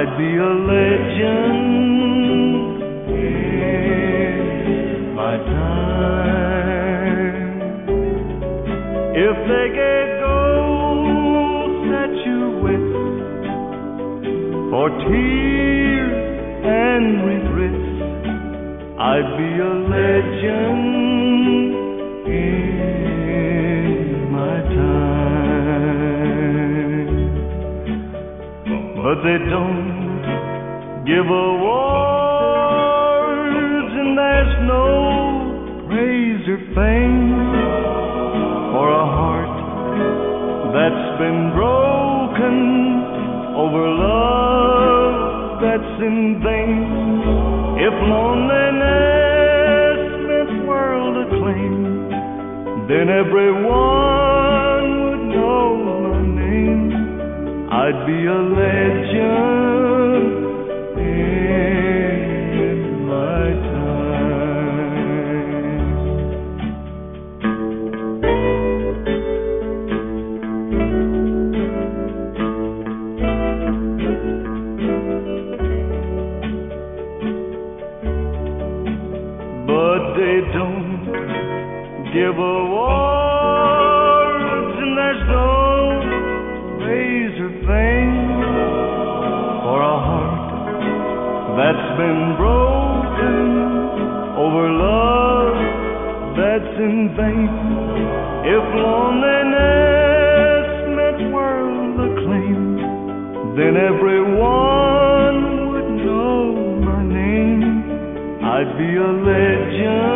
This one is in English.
I'd be a legend in my time. If they gave gold statuettes for tears and regrets, I'd be a legend in my time. But they don't give awards, and there's no praise or fame for a heart that's been broken over love that's in vain. If loneliness meant world acclaim, then everyone would know my name. I'd be a legend in my But they don't give awards, and there's no praise or fame for a heart that's been broken over love that's in vain. If loneliness meant world acclaim, then everyone would know my name. I'd be a legend